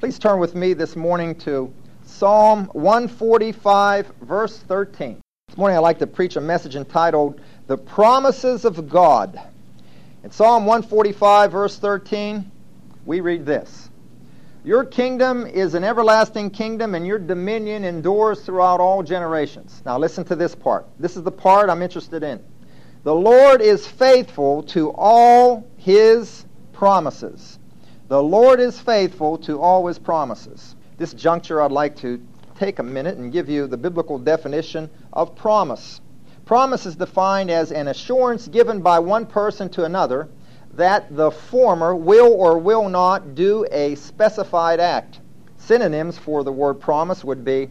Please turn with me this morning to Psalm 145, verse 13. This morning I'd like to preach a message entitled, The Promises of God. In Psalm 145, verse 13, we read this: Your kingdom is an everlasting kingdom, and your dominion endures throughout all generations. Now listen to this part. This is the part I'm interested in. The Lord is faithful to all His promises. The Lord is faithful to all His promises. This juncture, I'd like to take a minute and give you the biblical definition of promise. Promise is defined as an assurance given by one person to another that the former will or will not do a specified act. Synonyms for the word promise would be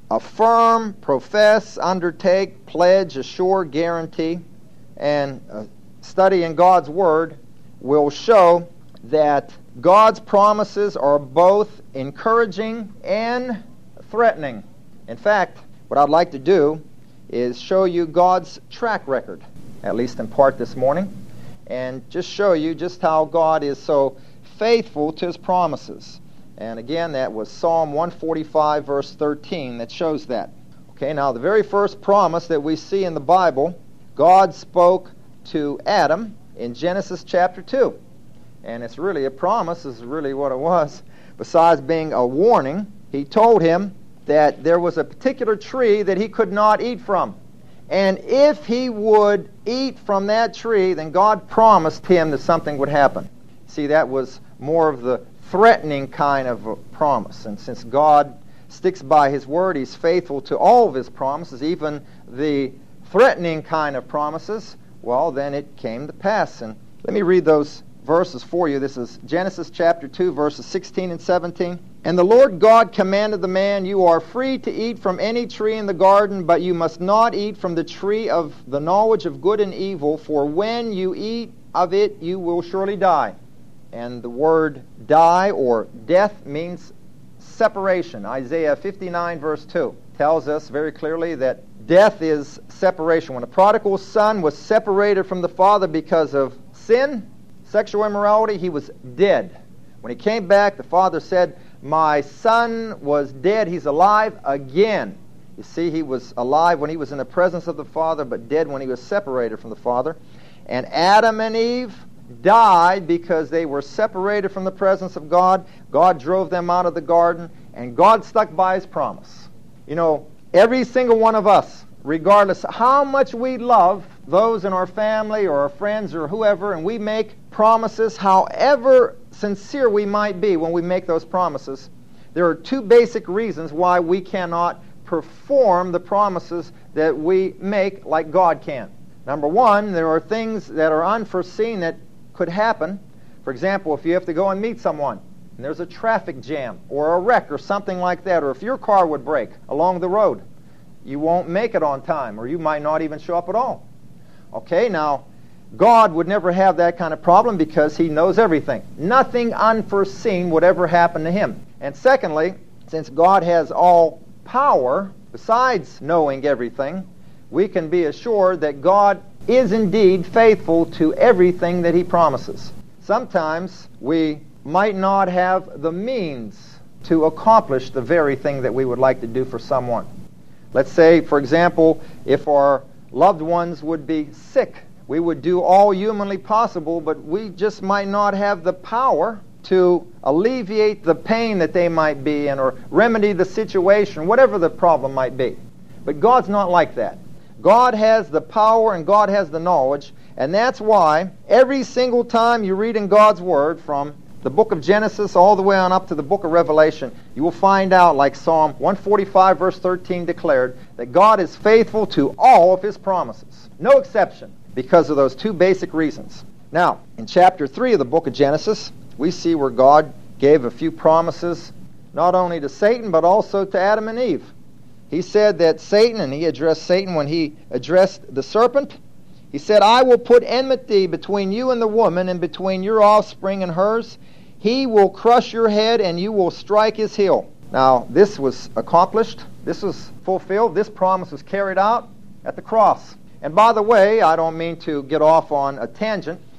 affirm, profess, undertake, pledge, assure, guarantee. And study in God's Word will show that God's promises are both encouraging and threatening. In fact, what I'd like to do is show you God's track record, at least in part this morning, and just show you just how God is so faithful to His promises. And again, that was Psalm 145, verse 13, that shows that. Okay, now the very first promise that we see in the Bible, God spoke to Adam in Genesis chapter 2. And it's really a promise, is really what it was. Besides being a warning, He told him that there was a particular tree that he could not eat from. And if he would eat from that tree, then God promised him that something would happen. See, that was more of the threatening kind of a promise. And since God sticks by His word, He's faithful to all of His promises, even the threatening kind of promises, well, then it came to pass. And let me read those verses for you. This is Genesis chapter 2, verses 16 and 17. And the Lord God commanded the man, You are free to eat from any tree in the garden, but you must not eat from the tree of the knowledge of good and evil, for when you eat of it, you will surely die. And the word die or death means separation. Isaiah 59, verse 2 tells us very clearly that death is separation. When a prodigal son was separated from the father because of sin, sexual immorality, he was dead. When he came back, the father said, My son was dead, he's alive again. You see, he was alive when he was in the presence of the father, but dead when he was separated from the father. And Adam and Eve died because they were separated from the presence of God. God drove them out of the garden, and God stuck by His promise. You know, every single one of us, regardless how much we love those in our family or our friends or whoever, and we make promises, however sincere we might be when we make those promises, there are two basic reasons why we cannot perform the promises that we make like God can. Number one, there are things that are unforeseen that could happen. For example, if you have to go and meet someone, and there's a traffic jam or a wreck or something like that, or if your car would break along the road, you won't make it on time, or you might not even show up at all. Okay, now, God would never have that kind of problem because He knows everything. Nothing unforeseen would ever happen to Him. And secondly, since God has all power, besides knowing everything, we can be assured that God is indeed faithful to everything that He promises. Sometimes we might not have the means to accomplish the very thing that we would like to do for someone. Let's say, for example, if our loved ones would be sick, we would do all humanly possible, but we just might not have the power to alleviate the pain that they might be in or remedy the situation, whatever the problem might be. But God's not like that. God has the power and God has the knowledge, and that's why every single time you read in God's Word, from the book of Genesis all the way on up to the book of Revelation, you will find out, like Psalm 145 verse 13 declared, that God is faithful to all of His promises. No exception, because of those two basic reasons. Now, in chapter 3 of the book of Genesis, we see where God gave a few promises not only to Satan but also to Adam and Eve. He said that Satan, and He addressed Satan when He addressed the serpent, He said, I will put enmity between you and the woman, and between your offspring and hers. He will crush your head, and you will strike his heel. Now, this was accomplished. This was fulfilled. This promise was carried out at the cross. And by the way, I don't mean to get off on a tangent,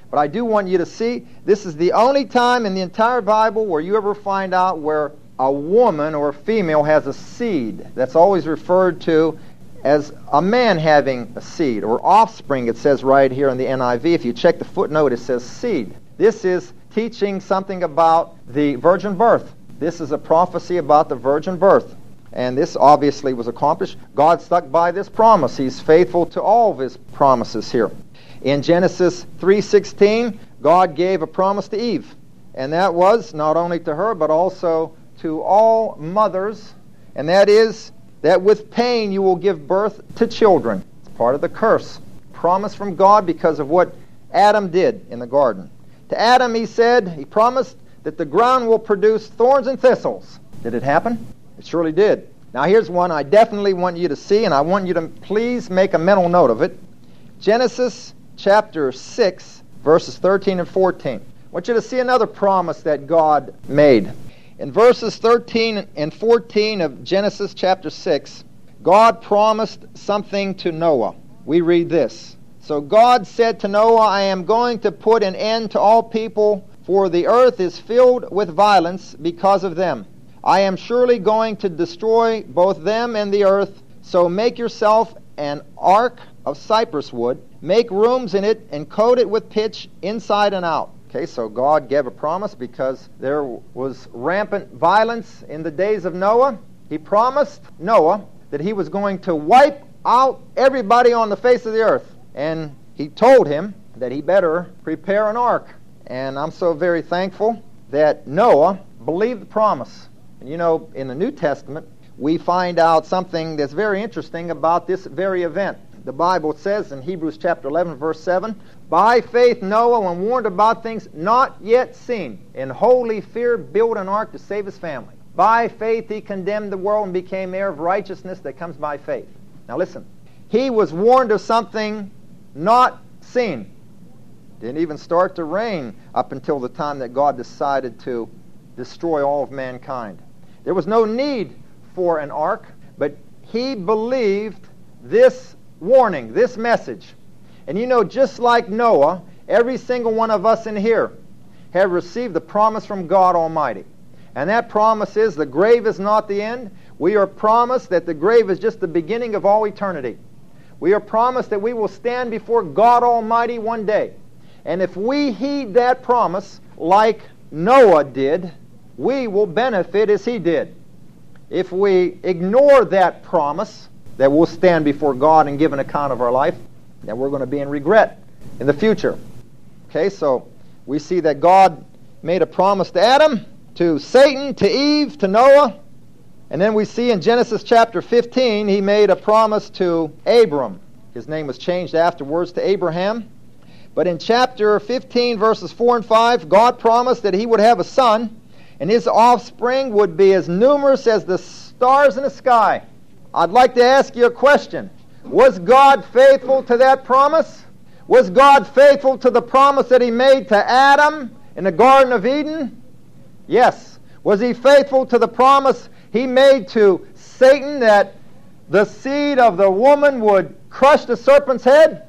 But I do want you to see, this is the only time in the entire Bible where you ever find out where a woman or a female has a seed. That's always referred to as a man having a seed, or offspring, it says right here in the NIV. If you check the footnote, it says seed. This is teaching something about the virgin birth. This is a prophecy about the virgin birth. And this obviously was accomplished. God stuck by this promise. He's faithful to all of His promises here. In Genesis 3:16, God gave a promise to Eve. And that was not only to her, but also to all mothers. And that is that with pain you will give birth to children. It's part of the curse. Promise from God because of what Adam did in the garden. To Adam he promised that the ground will produce thorns and thistles. Did it happen? It surely did. Now here's one I definitely want you to see, and I want you to please make a mental note of it. Genesis chapter 6, verses 13 and 14. I want you to see another promise that God made. In verses 13 and 14 of Genesis chapter 6, God promised something to Noah. We read this. So God said to Noah, I am going to put an end to all people, for the earth is filled with violence because of them. I am surely going to destroy both them and the earth, so make yourself an ark of cypress wood, make rooms in it, and coat it with pitch inside and out. Okay, so God gave a promise because there was rampant violence in the days of Noah. He promised Noah that he was going to wipe out everybody on the face of the earth. And he told him that he better prepare an ark. And I'm so very thankful that Noah believed the promise. And you know, in the New Testament, we find out something that's very interesting about this very event. The Bible says in Hebrews chapter 11, verse 7, by faith Noah, when warned about things not yet seen, in holy fear built an ark to save his family. By faith he condemned the world and became heir of righteousness that comes by faith. Now listen, he was warned of something not seen. Didn't even start to rain up until the time that God decided to destroy all of mankind. There was no need for an ark, but he believed this warning, this message. And you know, just like Noah, every single one of us in here have received the promise from God Almighty. And that promise is the grave is not the end. We are promised that the grave is just the beginning of all eternity. We are promised that we will stand before God Almighty one day. And if we heed that promise like Noah did, we will benefit as he did. If we ignore that promise, that we'll stand before God and give an account of our life, then we're going to be in regret in the future. Okay, so we see that God made a promise to Adam, to Satan, to Eve, to Noah. And then we see in Genesis chapter 15, he made a promise to Abram. His name was changed afterwards to Abraham. But in chapter 15, verses 4 and 5, God promised that he would have a son, and his offspring would be as numerous as the stars in the sky. I'd like to ask you a question. Was God faithful to that promise? Was God faithful to the promise that he made to Adam in the Garden of Eden? Yes. Was he faithful to the promise he made to Satan that the seed of the woman would crush the serpent's head?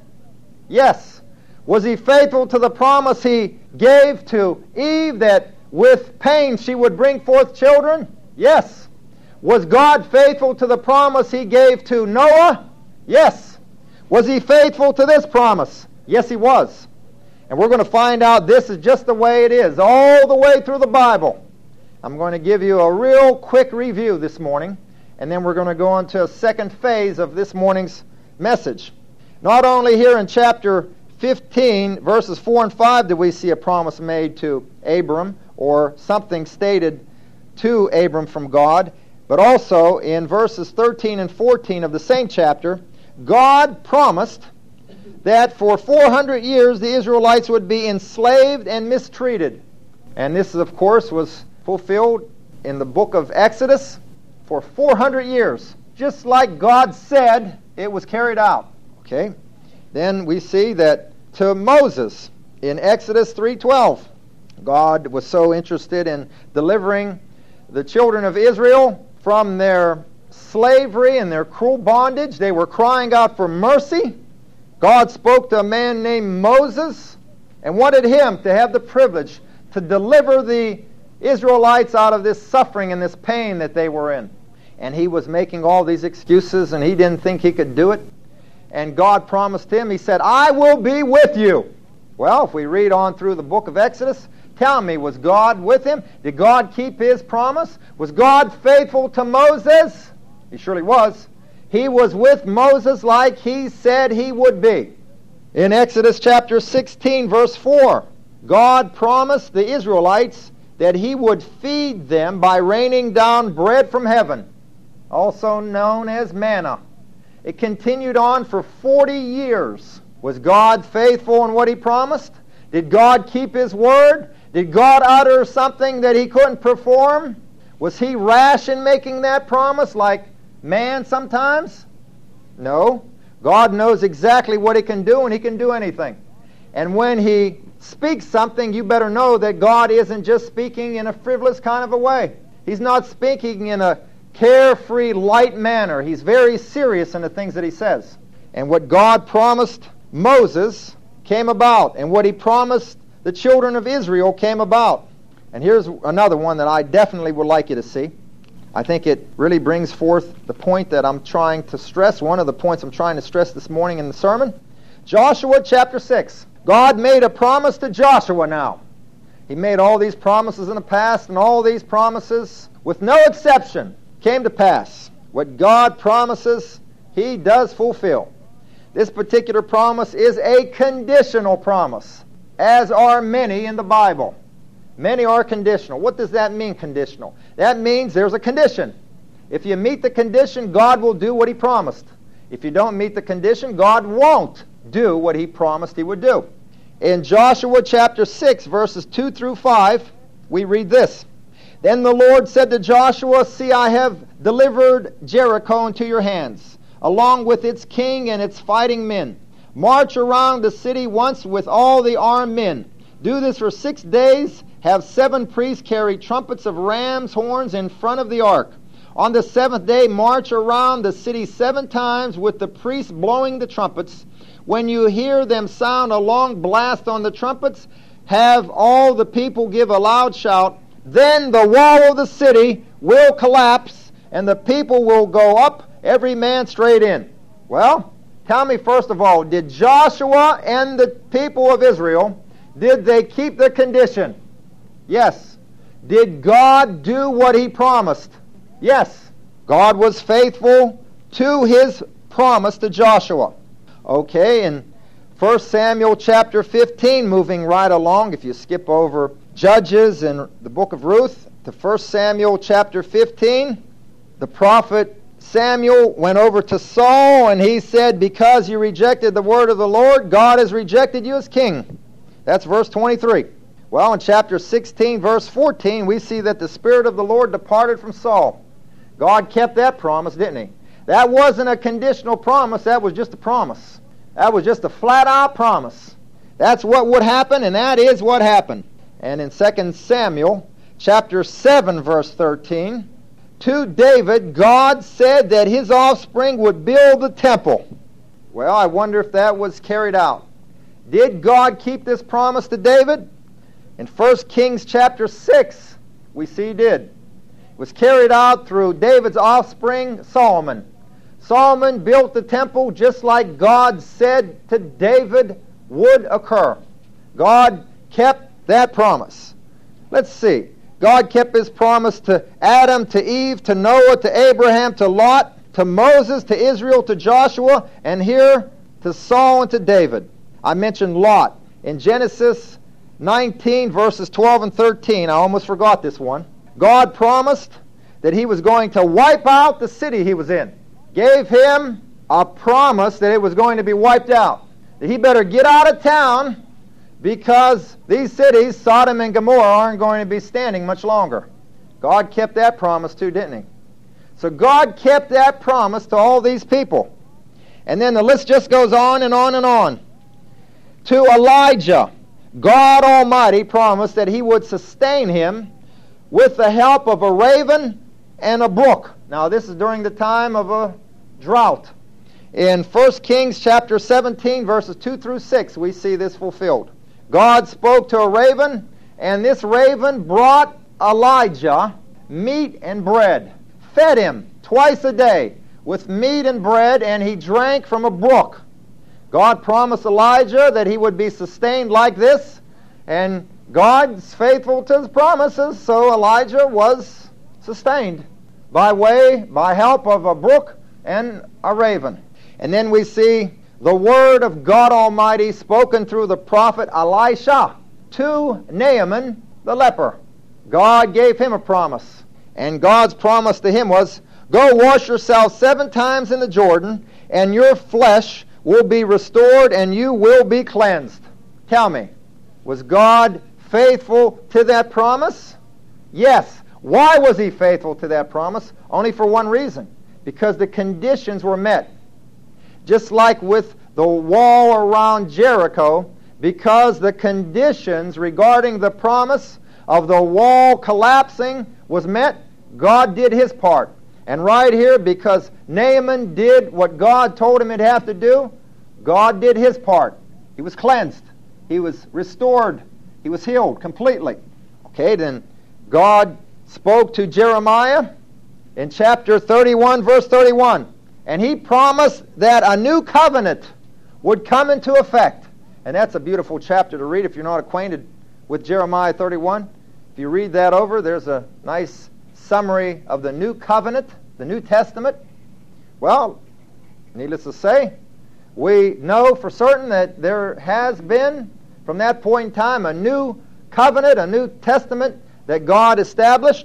Yes. Was he faithful to the promise he gave to Eve that with pain she would bring forth children? Yes. Was God faithful to the promise he gave to Noah? Yes. Was he faithful to this promise? Yes, he was. And we're going to find out this is just the way it is, all the way through the Bible. I'm going to give you a real quick review this morning, and then we're going to go on to a second phase of this morning's message. Not only here in chapter 15, verses 4 and 5, did we see a promise made to Abram, or something stated to Abram from God, but also in verses 13 and 14 of the same chapter, God promised that for 400 years the Israelites would be enslaved and mistreated. And this, of course, was fulfilled in the book of Exodus for 400 years. Just like God said, it was carried out. Okay? Then we see that to Moses in Exodus 3:12, God was so interested in delivering the children of Israel from their slavery and their cruel bondage. They were crying out for mercy. God spoke to a man named Moses, and wanted him to have the privilege to deliver the Israelites out of this suffering and this pain that they were in. And he was making all these excuses, and he didn't think he could do it. And God promised him, he said, I will be with you. Well, if we read on through the book of Exodus, tell me, was God with him? Did God keep his promise? Was God faithful to Moses? He surely was. He was with Moses like he said he would be. In Exodus chapter 16, verse 4, God promised the Israelites that he would feed them by raining down bread from heaven, also known as manna. It continued on for 40 years. Was God faithful in what he promised? Did God keep his word? Did God utter something that he couldn't perform? Was he rash in making that promise like man sometimes? No. God knows exactly what he can do, and he can do anything. And when he speaks something, you better know that God isn't just speaking in a frivolous kind of a way. He's not speaking in a carefree, light manner. He's very serious in the things that he says. And what God promised Moses came about, and what he promised the children of Israel came about. And here's another one that I definitely would like you to see. I think it really brings forth the point that I'm trying to stress, one of the points I'm trying to stress this morning in the sermon. Joshua chapter 6. God made a promise to Joshua now. He made all these promises in the past, and all these promises, with no exception, came to pass. What God promises, he does fulfill. This particular promise is a conditional promise, as are many in the Bible. Many are conditional. What does that mean, conditional? That means there's a condition. If you meet the condition, God will do what he promised. If you don't meet the condition, God won't do what he promised he would do. In Joshua chapter 6, verses 2 through 5, we read this. Then the Lord said to Joshua, See, I have delivered Jericho into your hands, along with its king and its fighting men. March around the city once with all the armed men. Do this for 6 days. Have 7 priests carry trumpets of ram's horns in front of the ark. On the 7th day, march around the city 7 times with the priests blowing the trumpets. When you hear them sound a long blast on the trumpets, have all the people give a loud shout. Then the wall of the city will collapse, and the people will go up, every man straight in. Well, tell me first of all, did Joshua and the people of Israel, did they keep the condition? Yes. Did God do what he promised? Yes. God was faithful to his promise to Joshua. Okay, in 1 Samuel chapter 15, moving right along, if you skip over Judges and the book of Ruth to 1 Samuel chapter 15, the prophet Samuel went over to Saul, and he said, Because you rejected the word of the Lord, God has rejected you as king. That's verse 23. Well, in chapter 16, verse 14, we see that the Spirit of the Lord departed from Saul. God kept that promise, didn't he? That wasn't a conditional promise. That was just a promise. That was just a flat-out promise. That's what would happen, and that is what happened. And in 2 Samuel chapter 7, verse 13, to David, God said that his offspring would build the temple. Well, I wonder if that was carried out. Did God keep this promise to David? In 1 Kings chapter 6, we see he did. It was carried out through David's offspring, Solomon. Solomon built the temple just like God said to David would occur. God kept that promise. Let's see. God kept his promise to Adam, to Eve, to Noah, to Abraham, to Lot, to Moses, to Israel, to Joshua, and here to Saul and to David. I mentioned Lot. In Genesis 19, verses 12 and 13, I almost forgot this one. God promised that he was going to wipe out the city he was in. Gave him a promise that it was going to be wiped out. That he better get out of town because these cities, Sodom and Gomorrah, aren't going to be standing much longer. God kept that promise too, didn't he? So God kept that promise to all these people. And then the list just goes on and on and on. To Elijah, God Almighty promised that he would sustain him with the help of a raven and a brook. Now this is during the time of a drought. In 1 Kings chapter 17, verses 2 through 6, we see this fulfilled. God spoke to a raven, and this raven brought Elijah meat and bread, fed him twice a day with meat and bread, and he drank from a brook. God promised Elijah that he would be sustained like this, and God's faithful to his promises, so Elijah was sustained by help of a brook and a raven. And then we see the word of God Almighty spoken through the prophet Elisha to Naaman the leper. God gave him a promise, and God's promise to him was, "Go wash yourself 7 times in the Jordan, and your flesh will be restored, and you will be cleansed." Tell me, was God faithful to that promise? Yes. Why was he faithful to that promise? Only for one reason: because the conditions were met. Just like with the wall around Jericho, because the conditions regarding the promise of the wall collapsing was met, God did his part. And right here, because Naaman did what God told him he'd have to do, God did his part. He was cleansed. He was restored. He was healed completely. Okay, then God spoke to Jeremiah in chapter 31, verse 31. And he promised that a new covenant would come into effect. And that's a beautiful chapter to read if you're not acquainted with Jeremiah 31. If you read that over, there's a nice summary of the new covenant, the New Testament. Well, needless to say, we know for certain that there has been, from that point in time, a new covenant, a New Testament that God established.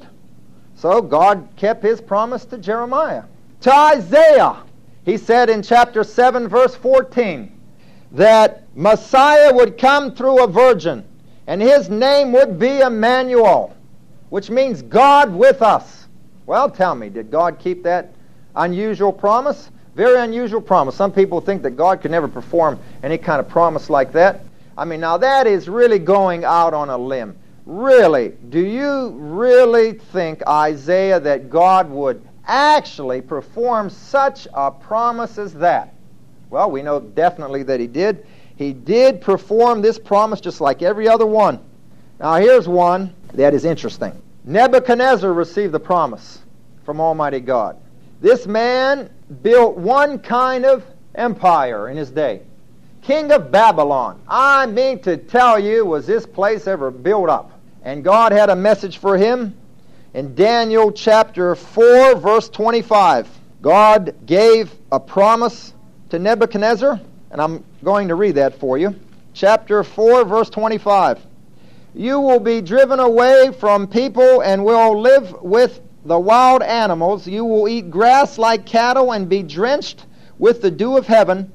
So God kept his promise to Jeremiah. To Isaiah, he said in chapter 7, verse 14, that Messiah would come through a virgin, and his name would be Emmanuel, which means God with us. Well, tell me, did God keep that unusual promise? Very unusual promise. Some people think that God could never perform any kind of promise like that. I mean, now that is really going out on a limb. Really, do you really think, Isaiah, that God would actually perform such a promise as that? Well, we know definitely that he did. He did perform this promise just like every other one. Now here's one that is interesting. Nebuchadnezzar received the promise from Almighty God. This man built one kind of empire in his day. King of Babylon. I mean to tell you, was this place ever built up? And God had a message for him in Daniel chapter 4, verse 25. God gave a promise to Nebuchadnezzar, and I'm going to read that for you. Chapter 4, verse 25. You will be driven away from people and will live with the wild animals. You will eat grass like cattle and be drenched with the dew of heaven.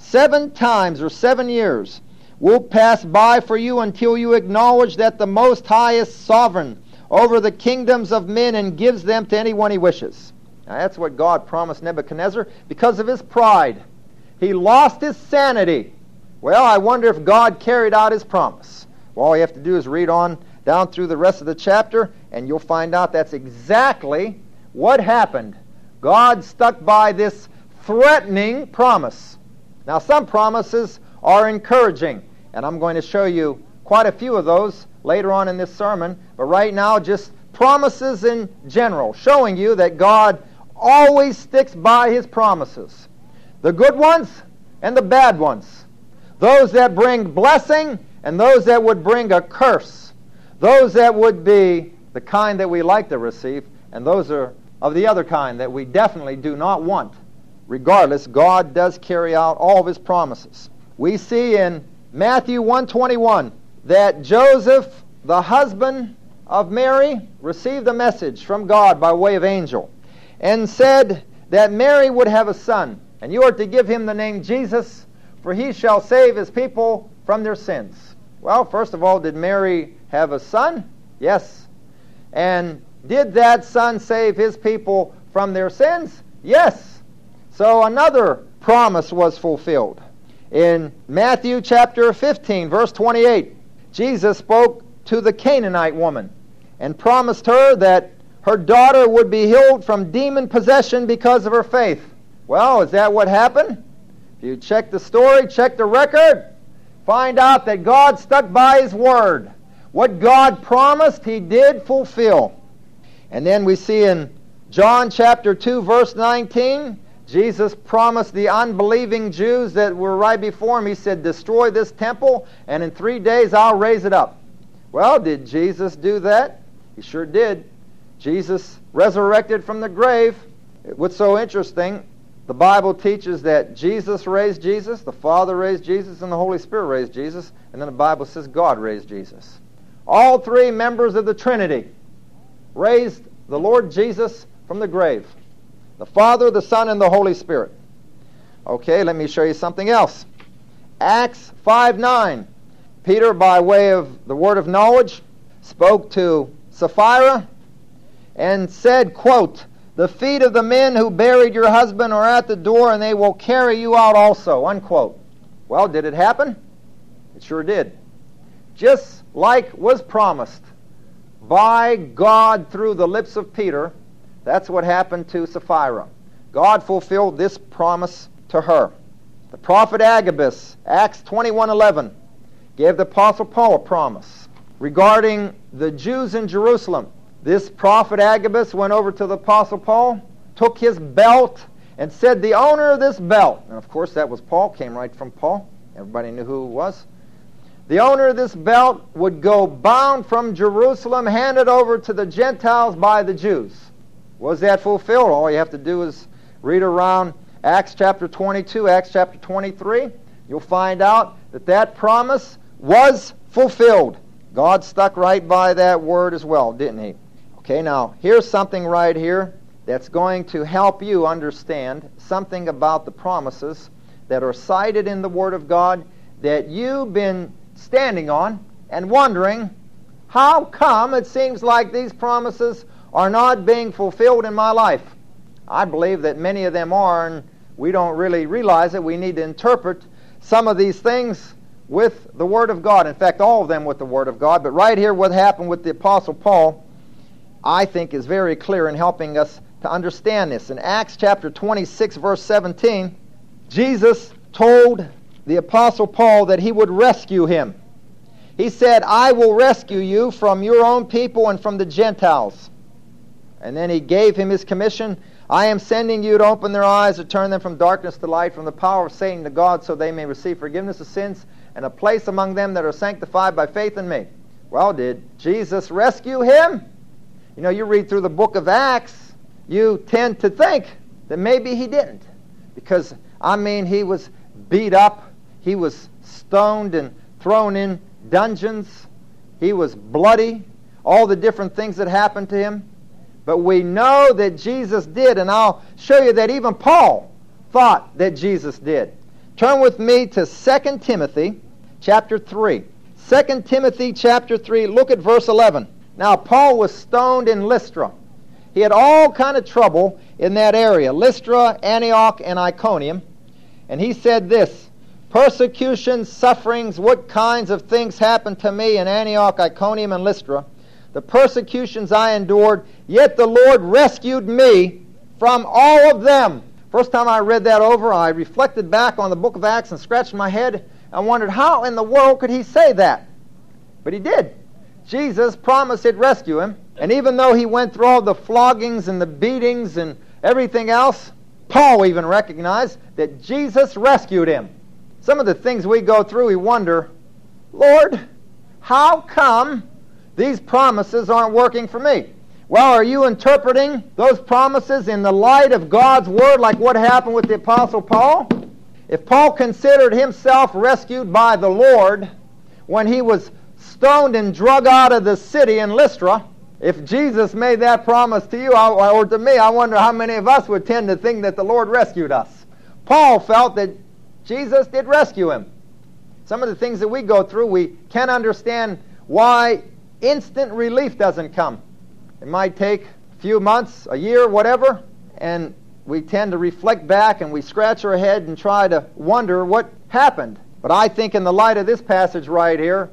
7 times or 7 years will pass by for you until you acknowledge that the Most High is sovereign over the kingdoms of men and gives them to anyone he wishes. Now that's what God promised Nebuchadnezzar because of his pride. He lost his sanity. Well, I wonder if God carried out his promise. Well, all you have to do is read on down through the rest of the chapter, and you'll find out that's exactly what happened. God stuck by this threatening promise. Now, some promises are encouraging, and I'm going to show you quite a few of those later on in this sermon. But right now, just promises in general, showing you that God always sticks by his promises. The good ones and the bad ones. Those that bring blessing and those that would bring a curse. Those that would be the kind that we like to receive, and those are of the other kind that we definitely do not want. Regardless, God does carry out all of his promises. We see in Matthew 1:21 that Joseph, the husband of Mary, received a message from God by way of angel and said that Mary would have a son, and you are to give him the name Jesus, for he shall save his people from their sins. Well, first of all, did Mary have a son? Yes. And did that son save his people from their sins? Yes. So another promise was fulfilled. In Matthew chapter 15, verse 28, Jesus spoke to the Canaanite woman and promised her that her daughter would be healed from demon possession because of her faith. Well, is that what happened? If you check the story, check the record, find out that God stuck by His Word. What God promised, He did fulfill. And then we see in John chapter 2, verse 19, Jesus promised the unbelieving Jews that were right before Him, He said, destroy this temple, and in 3 days I'll raise it up. Well, did Jesus do that? He sure did. Jesus resurrected from the grave. What's so interesting, the Bible teaches that Jesus raised Jesus, the Father raised Jesus, and the Holy Spirit raised Jesus, and then the Bible says God raised Jesus. All three members of the Trinity raised the Lord Jesus from the grave. The Father, the Son, and the Holy Spirit. Okay, let me show you something else. Acts 5:9. Peter, by way of the word of knowledge, spoke to Sapphira and said, quote, the feet of the men who buried your husband are at the door, and they will carry you out also, unquote. Well, did it happen? It sure did. Just like was promised by God through the lips of Peter, that's what happened to Sapphira. God fulfilled this promise to her. The prophet Agabus, Acts 21:11, gave the Apostle Paul a promise regarding the Jews in Jerusalem. This prophet Agabus went over to the Apostle Paul, took his belt, and said, the owner of this belt, and of course that was Paul, came right from Paul. Everybody knew who it was. The owner of this belt would go bound from Jerusalem, handed over to the Gentiles by the Jews. Was that fulfilled? All you have to do is read around Acts chapter 22, Acts chapter 23. You'll find out that that promise was fulfilled. God stuck right by that word as well, didn't He? Okay, now, here's something right here that's going to help you understand something about the promises that are cited in the Word of God that you've been standing on and wondering, how come it seems like these promises are not being fulfilled in my life? I believe that many of them are, and we don't really realize it. We need to interpret some of these things with the Word of God. In fact, all of them with the Word of God. But right here, what happened with the Apostle Paul, I think is very clear in helping us to understand this. In Acts chapter 26, verse 17, Jesus told the Apostle Paul that He would rescue him. He said, I will rescue you from your own people and from the Gentiles. And then He gave him His commission. I am sending you to open their eyes, to turn them from darkness to light, from the power of Satan to God, so they may receive forgiveness of sins and a place among them that are sanctified by faith in me. Well, did Jesus rescue him? You know, you read through the book of Acts, you tend to think that maybe He didn't. Because, I mean, He was beat up, He was stoned and thrown in dungeons, He was bloody, all the different things that happened to Him. But we know that Jesus did, and I'll show you that even Paul thought that Jesus did. Turn with me to 2 Timothy chapter 3. 2 Timothy chapter 3, look at verse 11. Now, Paul was stoned in Lystra. He had all kind of trouble in that area, Lystra, Antioch, and Iconium. And he said this, persecutions, sufferings, what kinds of things happened to me in Antioch, Iconium, and Lystra? The persecutions I endured, yet the Lord rescued me from all of them. First time I read that over, I reflected back on the book of Acts and scratched my head and wondered, how in the world could he say that? But he did. Jesus promised He'd rescue him. And even though he went through all the floggings and the beatings and everything else, Paul even recognized that Jesus rescued him. Some of the things we go through, we wonder, Lord, how come these promises aren't working for me? Well, are you interpreting those promises in the light of God's Word, like what happened with the Apostle Paul? If Paul considered himself rescued by the Lord when he was stoned and drug out of the city in Lystra, if Jesus made that promise to you or to me, I wonder how many of us would tend to think that the Lord rescued us. Paul felt that Jesus did rescue him. Some of the things that we go through, we can't understand why instant relief doesn't come. It might take a few months, a year, whatever, and we tend to reflect back and we scratch our head and try to wonder what happened. But I think in the light of this passage right here,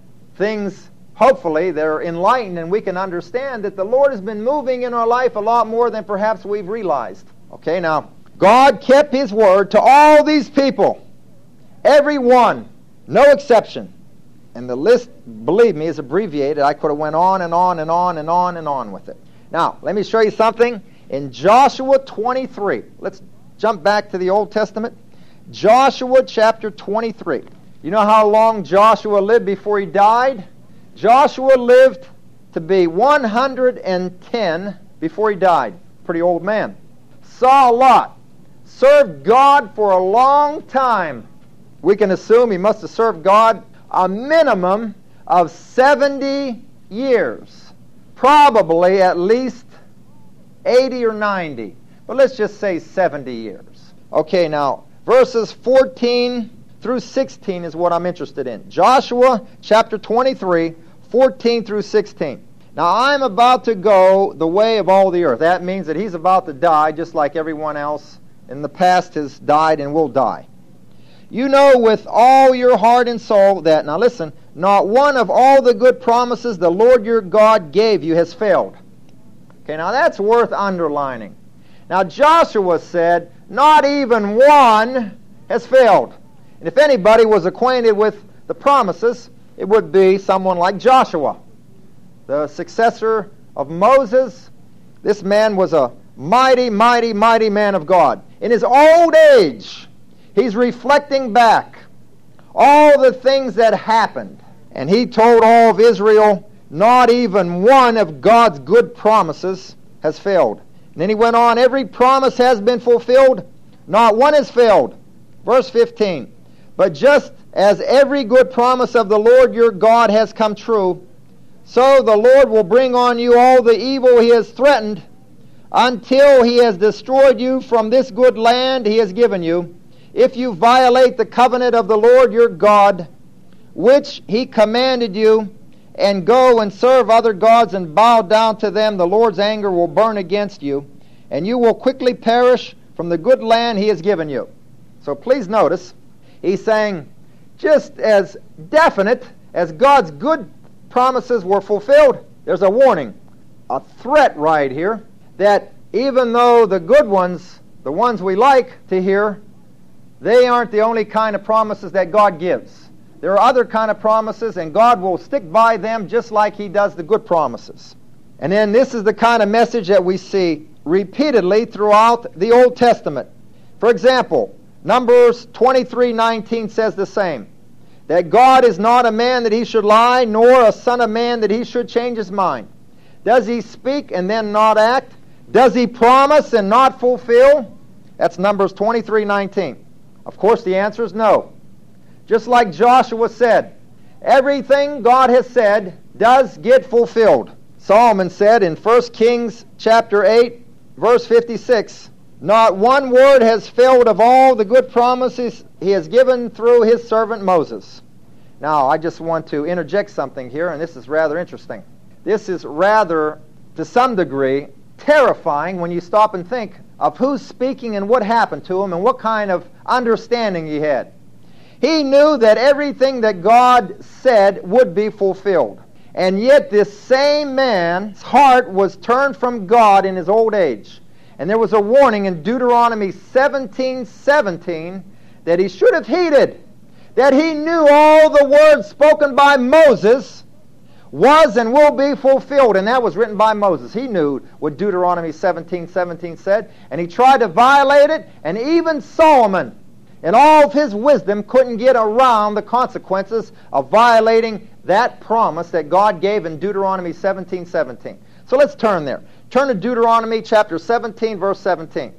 things, hopefully, they're enlightened and we can understand that the Lord has been moving in our life a lot more than perhaps we've realized. Okay, now, God kept His word to all these people. Every one No exception. And the list, believe me, is abbreviated. I could have went on and on and on and on and on with it. Now, let me show you something. In Joshua 23, let's jump back to the Old Testament. Joshua chapter 23. You know how long Joshua lived before he died? Joshua lived to be 110 before he died. Pretty old man. Saw a lot. Served God for a long time. We can assume he must have served God a minimum of 70 years. Probably at least 80 or 90. But let's just say 70 years. Okay, now, verses 14 through 16 is what I'm interested in. Joshua chapter 23, 14 through 16. Now, I'm about to go the way of all the earth. That means that he's about to die just like everyone else in the past has died and will die. You know with all your heart and soul that, now listen, not one of all the good promises the Lord your God gave you has failed. Okay, now that's worth underlining. Now Joshua said, not even one has failed. And if anybody was acquainted with the promises, it would be someone like Joshua, the successor of Moses. This man was a mighty, mighty, mighty man of God. In his old age, he's reflecting back all the things that happened. And he told all of Israel, not even one of God's good promises has failed. And then he went on, every promise has been fulfilled, not one has failed. Verse 15, but just as every good promise of the Lord your God has come true, so the Lord will bring on you all the evil he has threatened until he has destroyed you from this good land he has given you, if you violate the covenant of the Lord your God, which he commanded you, and go and serve other gods and bow down to them, the Lord's anger will burn against you, and you will quickly perish from the good land he has given you. So please notice, he's saying, just as definite as God's good promises were fulfilled, there's a warning, a threat right here, that even though the good ones, the ones we like to hear, they aren't the only kind of promises that God gives. There are other kind of promises, and God will stick by them just like he does the good promises. And then this is the kind of message that we see repeatedly throughout the Old Testament. For example, Numbers 23:19 says the same, that God is not a man that he should lie, nor a son of man that he should change his mind. Does he speak and then not act? Does he promise and not fulfill? That's Numbers 23:19. Of course, the answer is no. Just like Joshua said, everything God has said does get fulfilled. Solomon said in 1 Kings chapter 8, verse 56, not one word has failed of all the good promises he has given through his servant Moses. Now, I just want to interject something here, and this is rather interesting. This is rather, to some degree, terrifying when you stop and think of who's speaking and what happened to him and what kind of understanding he had. He knew that everything that God said would be fulfilled. And yet this same man's heart was turned from God in his old age. And there was a warning in Deuteronomy 17:17 that he should have heeded, that he knew all the words spoken by Moses was and will be fulfilled. And that was written by Moses. He knew what Deuteronomy 17:17 said, and he tried to violate it, and even Solomon, in all of his wisdom, couldn't get around the consequences of violating that promise that God gave in Deuteronomy 17:17. So let's turn there. Turn to Deuteronomy chapter 17, verse 17.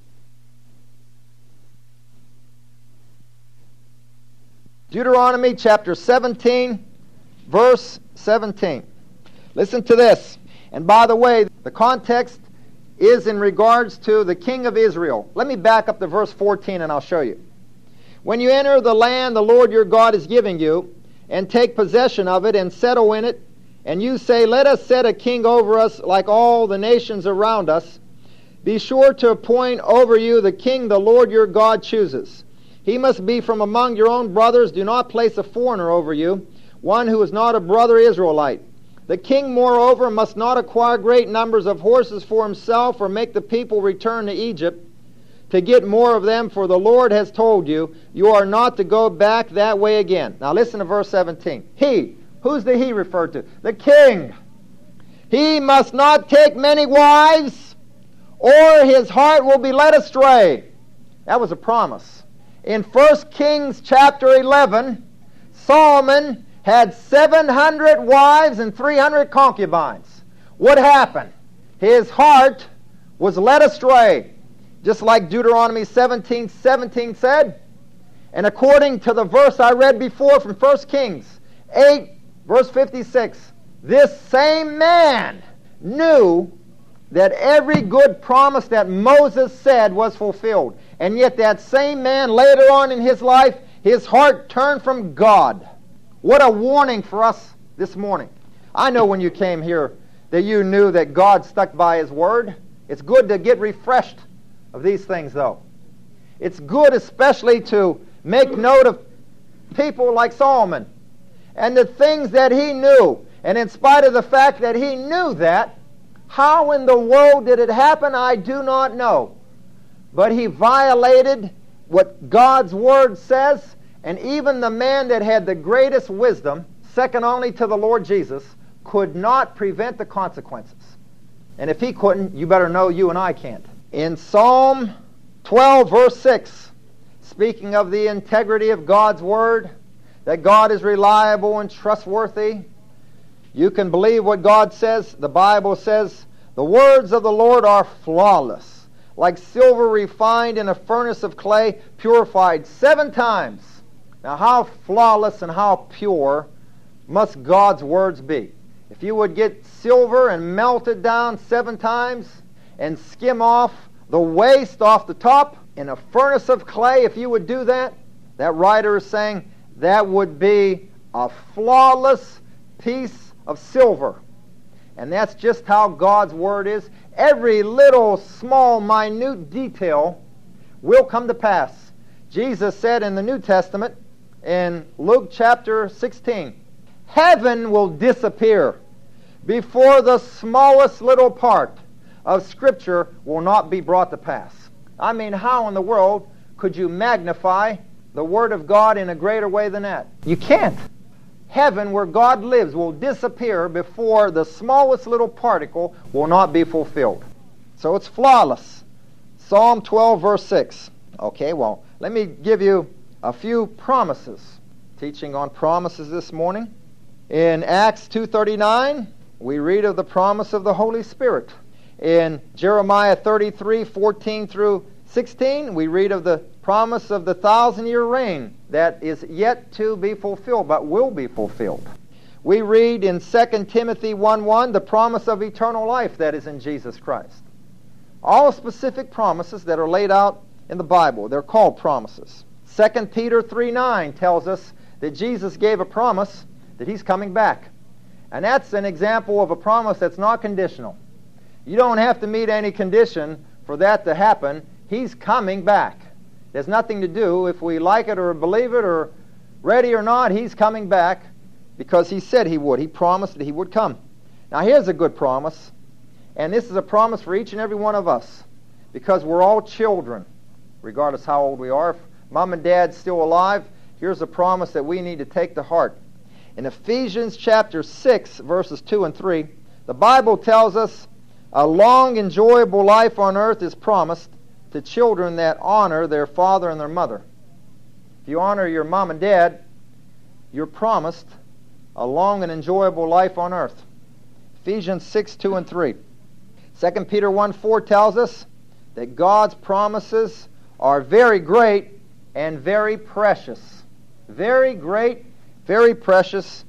Deuteronomy chapter 17, verse 17. Listen to this. And by the way, the context is in regards to the king of Israel. Let me back up to verse 14 and I'll show you. When you enter the land the Lord your God is giving you, and take possession of it and settle in it, and you say, let us set a king over us like all the nations around us, be sure to appoint over you the king the Lord your God chooses. He must be from among your own brothers. Do not place a foreigner over you, one who is not a brother Israelite. The king, moreover, must not acquire great numbers of horses for himself or make the people return to Egypt to get more of them, for the Lord has told you, you are not to go back that way again. Now listen to verse 17. He, who's the he referred to? The king. He must not take many wives, or his heart will be led astray. That was a promise. In 1 Kings chapter 11, Solomon had 700 wives and 300 concubines. What happened? His heart was led astray. Just like Deuteronomy 17:17 said, and according to the verse I read before from 1 Kings 8, verse 56, this same man knew that every good promise that Moses said was fulfilled. And yet that same man, later on in his life, his heart turned from God. What a warning for us this morning. I know when you came here that you knew that God stuck by His Word. It's good to get refreshed of these things, though. It's good especially to make note of people like Solomon and the things that he knew. And in spite of the fact that he knew that, how in the world did it happen, I do not know. But he violated what God's Word says, and even the man that had the greatest wisdom, second only to the Lord Jesus, could not prevent the consequences. And if he couldn't, you better know you and I can't. In Psalm 12, verse 6, speaking of the integrity of God's Word, that God is reliable and trustworthy, you can believe what God says. The Bible says, the words of the Lord are flawless, like silver refined in a furnace of clay, purified 7 times. Now how flawless and how pure must God's words be? If you would get silver and melt it down 7 times and skim off the waste off the top in a furnace of clay, if you would do that, that writer is saying that would be a flawless piece of silver. And that's just how God's Word is. Every little, small, minute detail will come to pass. Jesus said in the New Testament, in Luke chapter 16, heaven will disappear before the smallest little part of Scripture will not be brought to pass. I mean, how in the world could you magnify the Word of God in a greater way than that? You can't. Heaven, where God lives, will disappear before the smallest little particle will not be fulfilled. So it's flawless. Psalm 12, verse 6. Okay, well, let me give you a few promises. Teaching on promises this morning. In Acts 2:39, we read of the promise of the Holy Spirit. In Jeremiah 33, 14 through 16, we read of the promise of the 1,000-year reign that is yet to be fulfilled, but will be fulfilled. We read in 2 Timothy 1:1 the promise of eternal life that is in Jesus Christ. All specific promises that are laid out in the Bible, they're called promises. 2 Peter 3:9 tells us that Jesus gave a promise that He's coming back. And that's an example of a promise that's not conditional. You don't have to meet any condition for that to happen. He's coming back. There's nothing to do if we like it or believe it or ready or not. He's coming back because He said He would. He promised that He would come. Now here's a good promise. And this is a promise for each and every one of us, because we're all children, regardless how old we are. If Mom and Dad's still alive, here's a promise that we need to take to heart. In Ephesians chapter 6, verses 2 and 3, the Bible tells us a long, enjoyable life on earth is promised to children that honor their father and their mother. If you honor your mom and dad, you're promised a long and enjoyable life on earth. Ephesians 6, 2 and 3. 2 Peter 1:4 tells us that God's promises are very great and very precious. Very great, very precious.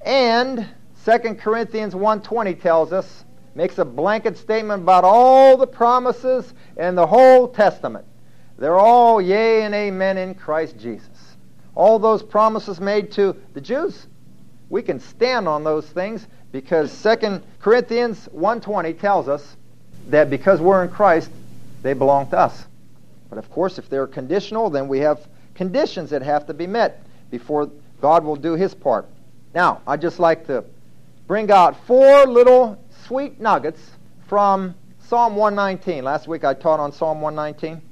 And 2 Corinthians 1:20 tells us, makes a blanket statement about all the promises in the whole Testament. They're all yea and amen in Christ Jesus. All those promises made to the Jews, we can stand on those things because 2 Corinthians 1:20 tells us that because we're in Christ, they belong to us. But of course, if they're conditional, then we have conditions that have to be met before God will do His part. Now, I'd just like to bring out 4 little sweet nuggets from Psalm 119. Last week I taught on Psalm 119.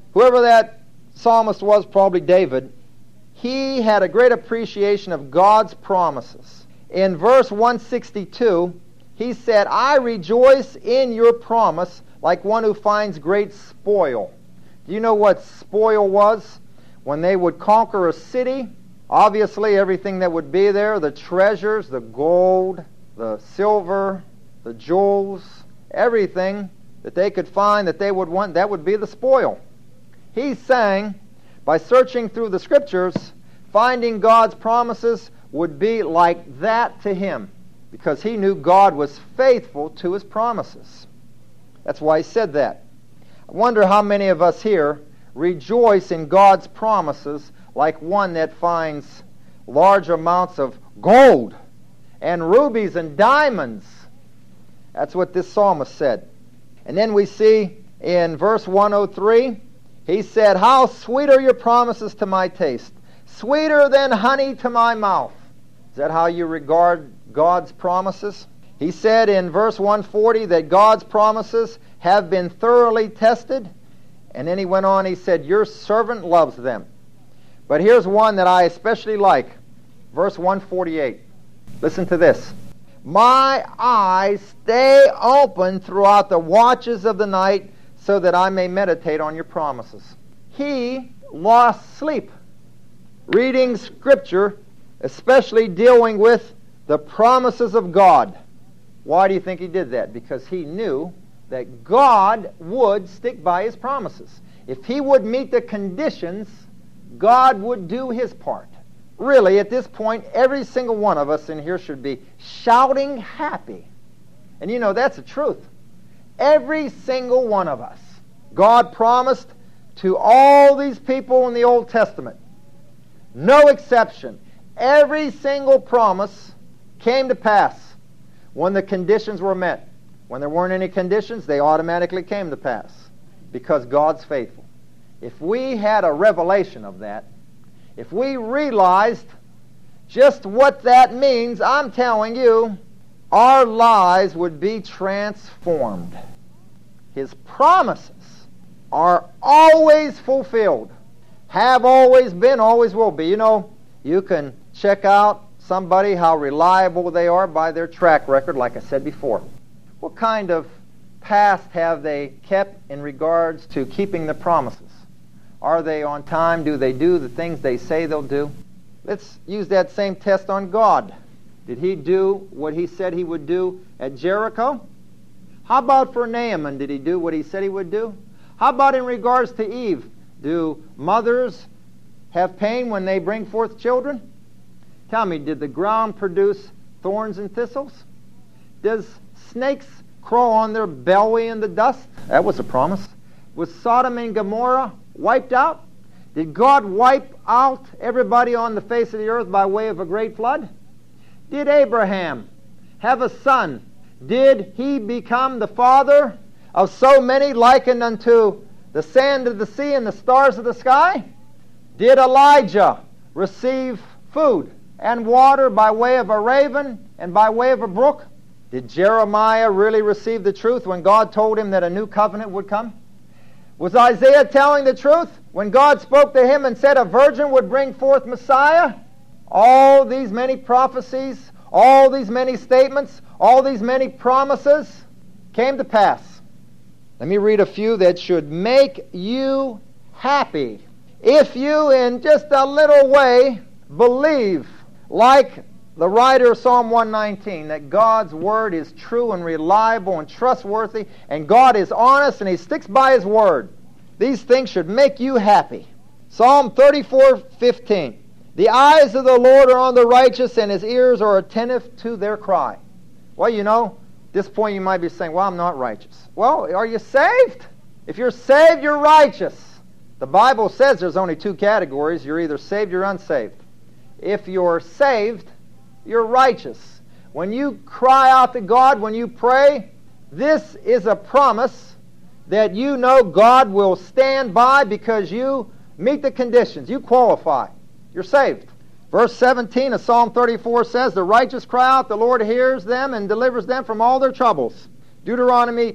whoever that psalmist was, probably David, he had a great appreciation of God's promises. In verse 162, he said, I rejoice in your promise like one who finds great spoil. Do you know what spoil was? When they would conquer a city, obviously everything that would be there, the treasures, the gold, the silver, the jewels, everything that they could find that they would want, that would be the spoil. He's saying, by searching through the Scriptures, finding God's promises would be like that to him, because he knew God was faithful to his promises. That's why he said that. I wonder how many of us here rejoice in God's promises like one that finds large amounts of gold and rubies and diamonds. That's what this psalmist said. And then we see in verse 103, he said, how sweet are your promises to my taste, sweeter than honey to my mouth. Is that how you regard God's promises? He said in verse 140 that God's promises have been thoroughly tested. And then he went on, he said, your servant loves them. But here's one that I especially like. Verse 148. Listen to this. My eyes stay open throughout the watches of the night so that I may meditate on your promises. He lost sleep reading Scripture, especially dealing with the promises of God. Why do you think he did that? Because he knew that God would stick by his promises. If he would meet the conditions, God would do his part. Really, at this point, every single one of us in here should be shouting happy. And you know, that's the truth. Every single one of us. God promised to all these people in the Old Testament, no exception, every single promise came to pass when the conditions were met. When there weren't any conditions, they automatically came to pass because God's faithful. If we had a revelation of that, if we realized just what that means, I'm telling you, our lives would be transformed. His promises are always fulfilled, have always been, always will be. You know, you can check out somebody, how reliable they are by their track record, like I said before. What kind of past have they kept in regards to keeping the promises? Are they on time? Do they do the things they say they'll do? Let's use that same test on God. Did he do what he said he would do at Jericho? How about for Naaman? Did he do what he said he would do? How about in regards to Eve? Do mothers have pain when they bring forth children? Tell me, did the ground produce thorns and thistles? Does snakes crawl on their belly in the dust? That was a promise. Was Sodom and Gomorrah wiped out? Did God wipe out everybody on the face of the earth by way of a great flood? Did Abraham have a son? Did he become the father of so many, likened unto the sand of the sea and the stars of the sky? Did Elijah receive food and water by way of a raven and by way of a brook? Did Jeremiah really receive the truth when God told him that a new covenant would come? Was Isaiah telling the truth when God spoke to him and said a virgin would bring forth Messiah? All these many prophecies, all these many statements, all these many promises came to pass. Let me read a few that should make you happy. If you, in just a little way, believe, like the writer of Psalm 119, that God's Word is true and reliable and trustworthy, and God is honest and He sticks by His Word. These things should make you happy. Psalm 34:15. The eyes of the Lord are on the righteous, and His ears are attentive to their cry. Well, you know, at this point you might be saying, well, I'm not righteous. Well, are you saved? If you're saved, you're righteous. The Bible says there's only two categories. You're either saved or unsaved. If you're saved, you're righteous. When you cry out to God, when you pray, this is a promise that you know God will stand by because you meet the conditions. You qualify. You're saved. Verse 17 of Psalm 34 says, the righteous cry out, the Lord hears them and delivers them from all their troubles. Deuteronomy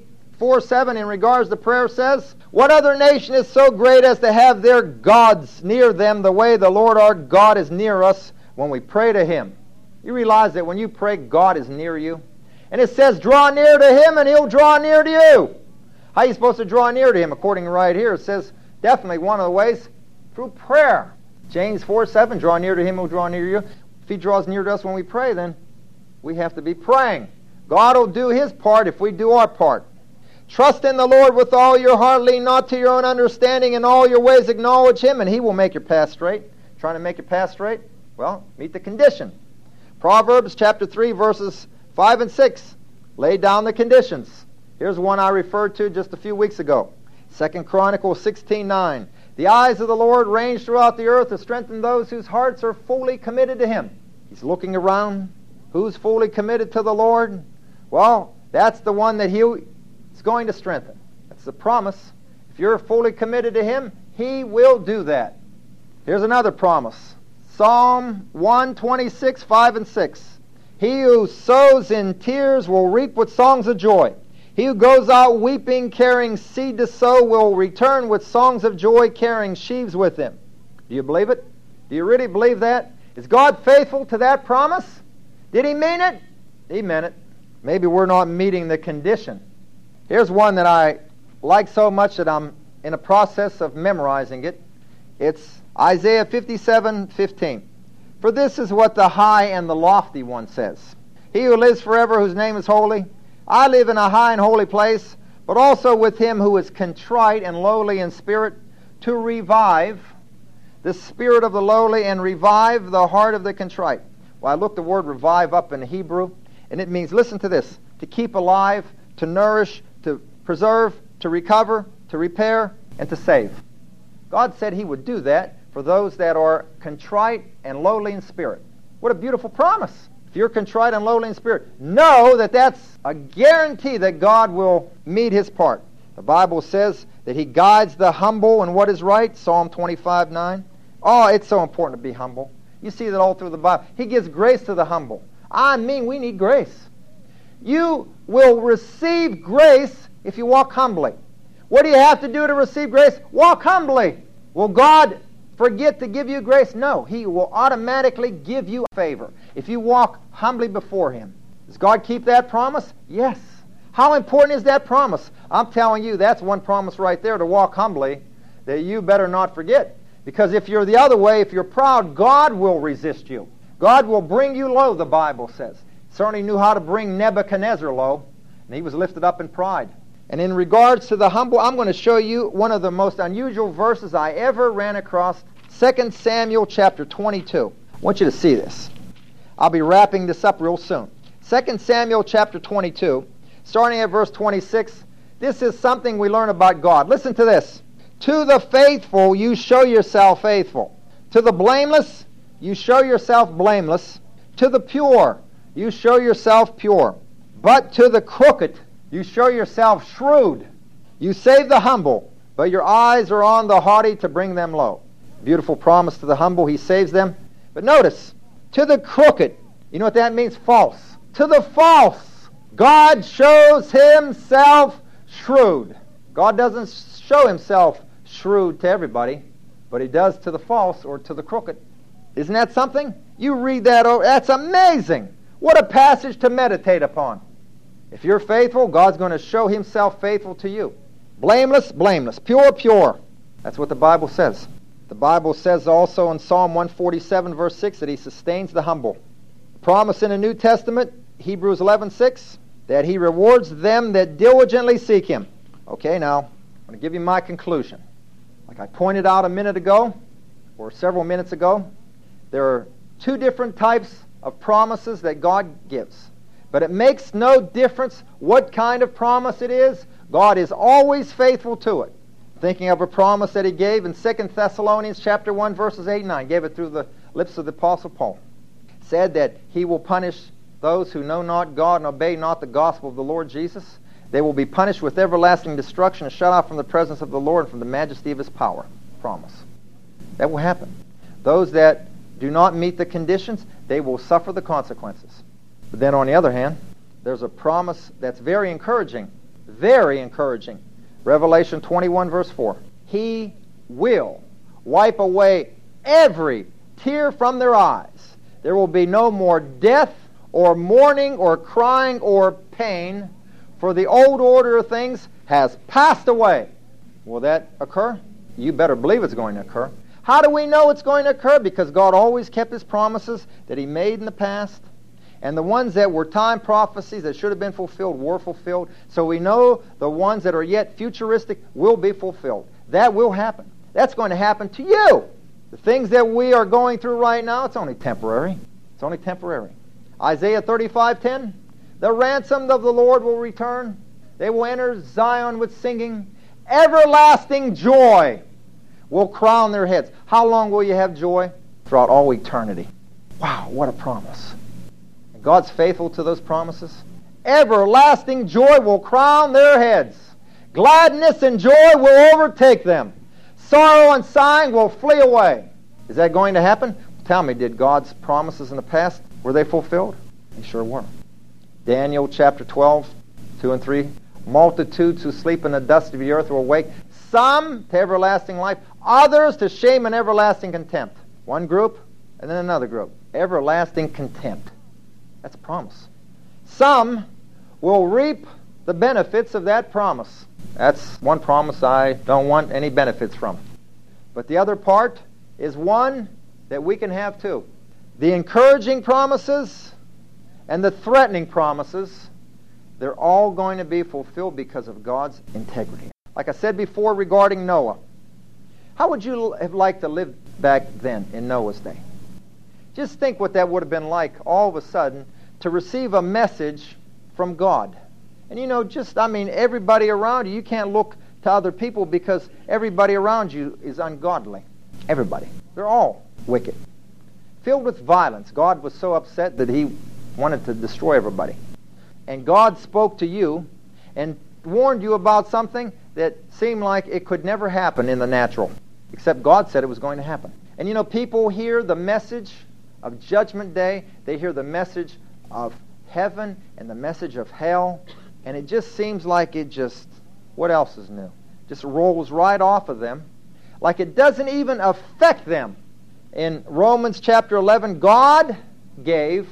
4:7 in regards to prayer says, "What other nation is so great as to have their gods near them the way the Lord our God is near us when we pray to Him?" You realize that when you pray, God is near you? And it says, draw near to Him and He'll draw near to you. How are you supposed to draw near to Him? According to right here, it says definitely one of the ways, through prayer. James 4:7, draw near to Him, He'll draw near to you. If He draws near to us when we pray, then we have to be praying. God will do His part if we do our part. Trust in the Lord with all your heart, lean not to your own understanding, in all your ways acknowledge Him, and He will make your path straight. Trying to make your path straight? Well, meet the condition. Proverbs chapter 3, verses 5 and 6. Lay down the conditions. Here's one I referred to just a few weeks ago. 2 Chronicles 16:9. The eyes of the Lord range throughout the earth to strengthen those whose hearts are fully committed to Him. He's looking around. Who's fully committed to the Lord? Well, that's the one that He's going to strengthen. That's the promise. If you're fully committed to Him, He will do that. Here's another promise. Psalm 126, 5 and 6. He who sows in tears will reap with songs of joy. He who goes out weeping, carrying seed to sow, will return with songs of joy, carrying sheaves with him. Do you believe it? Do you really believe that? Is God faithful to that promise? Did He mean it? He meant it. Maybe we're not meeting the condition. Here's one that I like so much that I'm in a process of memorizing it. It's Isaiah 57:15. For this is what the high and the lofty one says. He who lives forever, whose name is holy. I live in a high and holy place, but also with him who is contrite and lowly in spirit, to revive the spirit of the lowly and revive the heart of the contrite. Well, I looked the word revive up in Hebrew, and it means, listen to this, to keep alive, to nourish, to preserve, to recover, to repair, and to save. God said He would do that for those that are contrite and lowly in spirit. What a beautiful promise. If you're contrite and lowly in spirit, know that that's a guarantee that God will meet His part. The Bible says that He guides the humble in what is right, Psalm 25:9. Oh, it's so important to be humble. You see that all through the Bible. He gives grace to the humble. I mean, we need grace. You will receive grace if you walk humbly. What do you have to do to receive grace? Walk humbly. Will God forget to give you grace? No. He will automatically give you a favor if you walk humbly before Him. Does God keep that promise? Yes. How important is that promise? I'm telling you, that's one promise right there, to walk humbly, that you better not forget. Because if you're the other way, if you're proud, God will resist you. God will bring you low, the Bible says. Certainly knew how to bring Nebuchadnezzar low, and he was lifted up in pride. And in regards to the humble, I'm going to show you one of the most unusual verses I ever ran across, 2 Samuel chapter 22. I want you to see this. I'll be wrapping this up real soon. 2 Samuel chapter 22, starting at verse 26. This is something we learn about God. Listen to this. To the faithful you show yourself faithful. To the blameless you show yourself blameless. To the pure you show yourself pure. But to the crooked you show yourself shrewd. You save the humble, but your eyes are on the haughty to bring them low. Beautiful promise to the humble. He saves them. But notice, to the crooked, you know what that means? False. To the false, God shows Himself shrewd. God doesn't show Himself shrewd to everybody, but He does to the false or to the crooked. Isn't that something? You read that over. That's amazing. What a passage to meditate upon. If you're faithful, God's going to show Himself faithful to you. Blameless, blameless. Pure, pure. That's what the Bible says. The Bible says also in Psalm 147, verse 6, that He sustains the humble. The promise in the New Testament, Hebrews 11:6, that He rewards them that diligently seek Him. Okay, now, I'm going to give you my conclusion. Like I pointed out a minute ago, or several minutes ago, there are two different types of promises that God gives. But it makes no difference what kind of promise it is. God is always faithful to it. Thinking of a promise that He gave in 2 Thessalonians chapter 1, verses 8 and 9. Gave it through the lips of the Apostle Paul. Said that He will punish those who know not God and obey not the gospel of the Lord Jesus. They will be punished with everlasting destruction and shut out from the presence of the Lord and from the majesty of His power. Promise. That will happen. Those that do not meet the conditions, they will suffer the consequences. But then on the other hand, there's a promise that's very encouraging. Very encouraging. Revelation 21 verse 4. He will wipe away every tear from their eyes. There will be no more death or mourning or crying or pain, for the old order of things has passed away. Will that occur? You better believe it's going to occur. How do we know it's going to occur? Because God always kept His promises that He made in the past. And the ones that were time prophecies that should have been fulfilled were fulfilled. So we know the ones that are yet futuristic will be fulfilled. That will happen. That's going to happen to you. The things that we are going through right now, it's only temporary. It's only temporary. Isaiah 35:10, the ransomed of the Lord will return. They will enter Zion with singing. Everlasting joy will crown their heads. How long will you have joy? Throughout all eternity. Wow, what a promise. And God's faithful to those promises. Everlasting joy will crown their heads. Gladness and joy will overtake them. Sorrow and sighing will flee away. Is that going to happen? Tell me, did God's promises in the past, were they fulfilled? They sure were. Daniel chapter 12, 2 and 3. Multitudes who sleep in the dust of the earth will awake. Some to everlasting life, others to shame and everlasting contempt. One group, and then another group. Everlasting contempt. That's a promise. Some will reap the benefits of that promise. That's one promise I don't want any benefits from. But the other part is one that we can have too. The encouraging promises and the threatening promises, they're all going to be fulfilled because of God's integrity. Like I said before regarding Noah, how would you have liked to live back then in Noah's day? Just think what that would have been like all of a sudden to receive a message from God. And everybody around you can't look to other people because everybody around you is ungodly. Everybody. They're all wicked. Filled with violence. God was so upset that He wanted to destroy everybody. And God spoke to you and warned you about something that seemed like it could never happen in the natural. Except God said it was going to happen. And people hear the message of Judgment Day. They hear the message of heaven and the message of hell. And it just seems like what else is new? Just rolls right off of them. Like it doesn't even affect them. In Romans chapter 11, God gave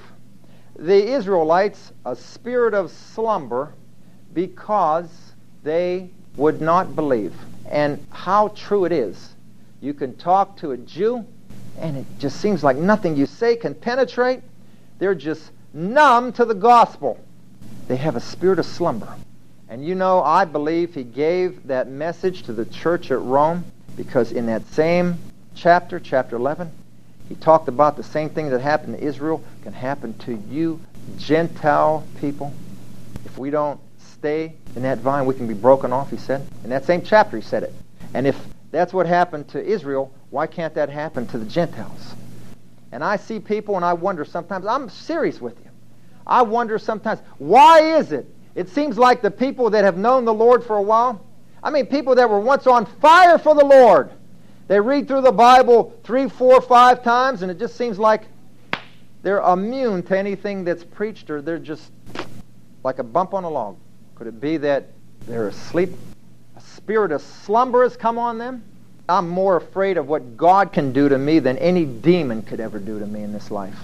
the Israelites a spirit of slumber because they would not believe. And how true it is. You can talk to a Jew, and it just seems like nothing you say can penetrate. They're just numb to the gospel. They have a spirit of slumber. And I believe He gave that message to the church at Rome because in that same chapter 11, He talked about the same thing that happened to Israel can happen to you, Gentile people. If we don't stay in that vine, we can be broken off, He said. In that same chapter, He said it. And if that's what happened to Israel, why can't that happen to the Gentiles? And I see people and I wonder sometimes, I'm serious with you. I wonder sometimes, why is it? It seems like the people that have known the Lord for a while, people that were once on fire for the Lord, they read through the Bible 3, 4, 5 times, and it just seems like they're immune to anything that's preached, or they're just like a bump on a log. Could it be that they're asleep? A spirit of slumber has come on them? I'm more afraid of what God can do to me than any demon could ever do to me in this life.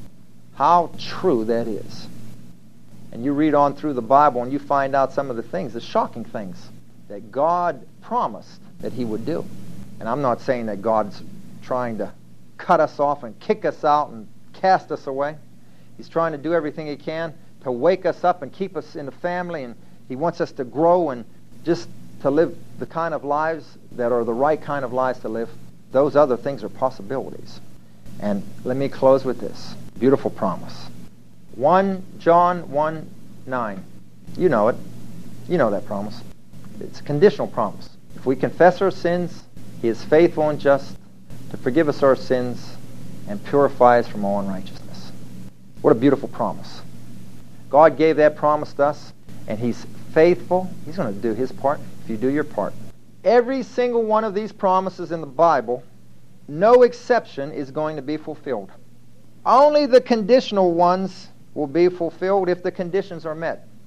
How true that is. And you read on through the Bible and you find out some of the things, the shocking things that God promised that He would do. And I'm not saying that God's trying to cut us off and kick us out and cast us away. He's trying to do everything He can to wake us up and keep us in the family, and He wants us to grow and just to live the kind of lives that are the right kind of lives to live. Those other things are possibilities. And let me close with this beautiful promise. 1 John 1:9. You know it. You know that promise. It's a conditional promise. If we confess our sins, He is faithful and just to forgive us our sins and purify us from all unrighteousness. What a beautiful promise. God gave that promise to us, and He's faithful. He's going to do His part if you do your part. Every single one of these promises in the Bible, no exception, is going to be fulfilled. Only the conditional ones will be fulfilled if the conditions are met.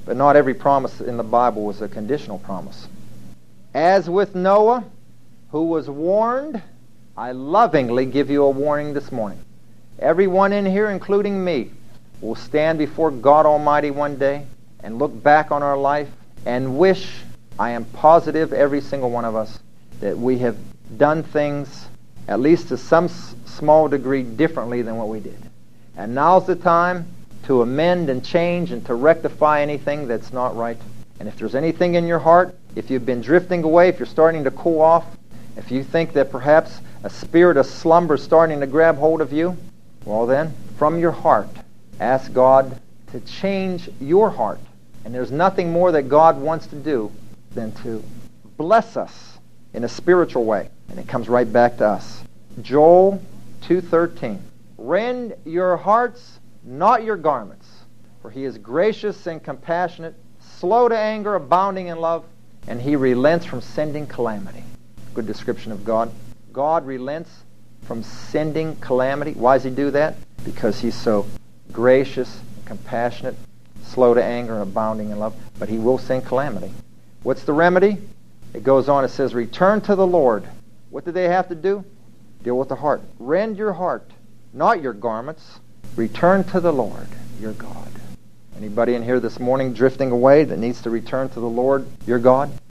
But not every promise in the Bible was a conditional promise. As with Noah, who was warned, I lovingly give you a warning this morning. Everyone in here, including me, will stand before God Almighty one day and look back on our life and wish, I am positive, every single one of us, that we have done things, at least to some small degree, differently than what we did. And now's the time to amend and change and to rectify anything that's not right. And if there's anything in your heart, if you've been drifting away, if you're starting to cool off, if you think that perhaps a spirit of slumber is starting to grab hold of you, well then, from your heart, ask God to change your heart. And there's nothing more that God wants to do than to bless us in a spiritual way. And it comes right back to us. Joel 2:13. Rend your hearts, not your garments, for he is gracious and compassionate, slow to anger, abounding in love, and he relents from sending calamity. Good description of God. God relents from sending calamity. Why does he do that? Because he's so gracious and compassionate, slow to anger, and abounding in love. But he will send calamity. What's the remedy? It goes on, it says, return to the Lord. What do they have to do? Deal with the heart. Rend your heart, not your garments. Return to the Lord, your God. Anybody in here this morning drifting away that needs to return to the Lord, your God?